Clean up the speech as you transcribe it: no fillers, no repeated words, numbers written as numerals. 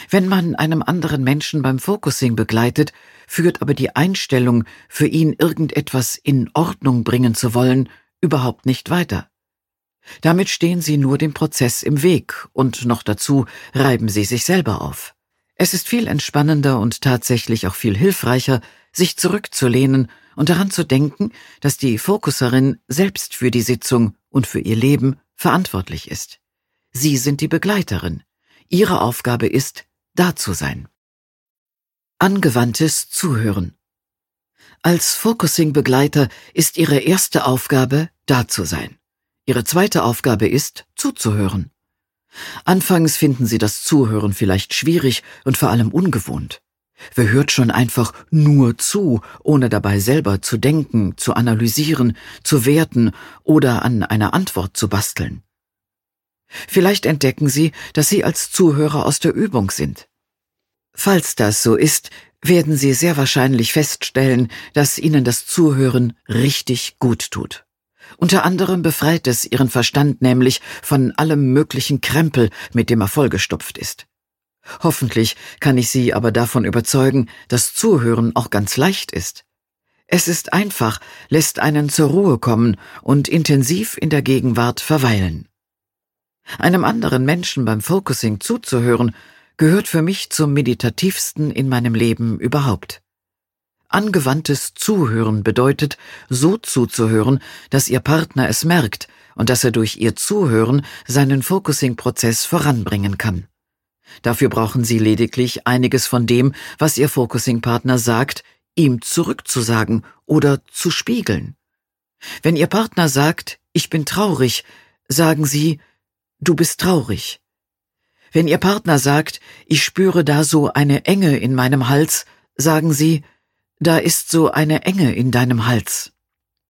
Wenn man einem anderen Menschen beim Focusing begleitet, führt aber die Einstellung, für ihn irgendetwas in Ordnung bringen zu wollen, überhaupt nicht weiter. Damit stehen Sie nur dem Prozess im Weg und noch dazu reiben Sie sich selber auf. Es ist viel entspannender und tatsächlich auch viel hilfreicher, sich zurückzulehnen und daran zu denken, dass die Fokuserin selbst für die Sitzung und für ihr Leben verantwortlich ist. Sie sind die Begleiterin. Ihre Aufgabe ist, da zu sein. Angewandtes Zuhören. Als Focusing-Begleiter ist Ihre erste Aufgabe, da zu sein. Ihre zweite Aufgabe ist, zuzuhören. Anfangs finden Sie das Zuhören vielleicht schwierig und vor allem ungewohnt. Wer hört schon einfach nur zu, ohne dabei selber zu denken, zu analysieren, zu werten oder an einer Antwort zu basteln? Vielleicht entdecken Sie, dass Sie als Zuhörer aus der Übung sind. Falls das so ist, werden Sie sehr wahrscheinlich feststellen, dass Ihnen das Zuhören richtig gut tut. Unter anderem befreit es Ihren Verstand nämlich von allem möglichen Krempel, mit dem er vollgestopft ist. Hoffentlich kann ich Sie aber davon überzeugen, dass Zuhören auch ganz leicht ist. Es ist einfach, lässt einen zur Ruhe kommen und intensiv in der Gegenwart verweilen. Einem anderen Menschen beim Focusing zuzuhören, gehört für mich zum meditativsten in meinem Leben überhaupt. Angewandtes Zuhören bedeutet, so zuzuhören, dass Ihr Partner es merkt und dass er durch Ihr Zuhören seinen Focusing-Prozess voranbringen kann. Dafür brauchen Sie lediglich einiges von dem, was Ihr Focusing-Partner sagt, ihm zurückzusagen oder zu spiegeln. Wenn Ihr Partner sagt, ich bin traurig, sagen Sie, du bist traurig. Wenn Ihr Partner sagt, ich spüre da so eine Enge in meinem Hals, sagen Sie, da ist so eine Enge in deinem Hals.